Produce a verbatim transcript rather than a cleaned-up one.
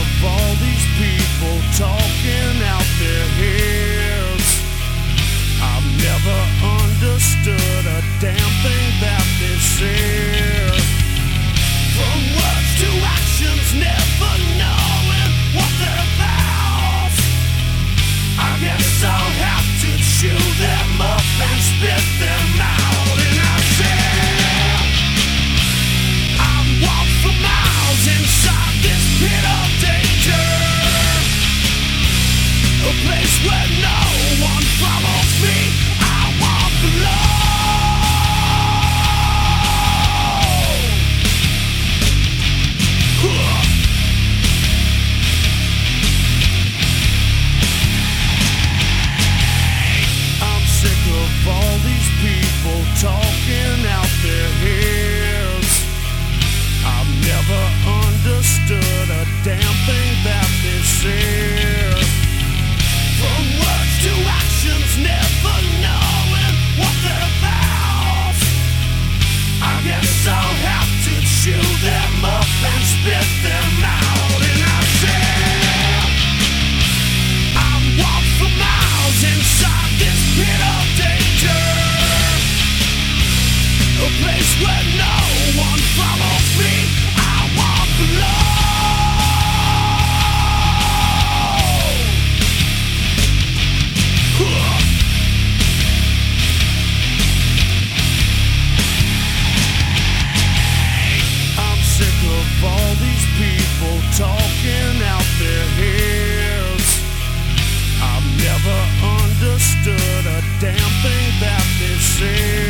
of all these people talking out their heads. I've never understood a damn thing that they said. From words to actions, never knowing what they're about. I guess I'll have to chew them up and spit them out. And I said, I've walked for miles inside this pit of danger, a place where no one follows me. I walk alone. I'm sick of all these people talking out their heads. I've never understood a damn thing that they said. From words to actions, never knowing what they're about. I guess I'll have to chew them up and spit them out. And I said, I've walked for miles inside this pit of danger, a place where no one follows me. I walk alone. I'm sick of all these people talking out their heads. I've never understood a damn thing that they say.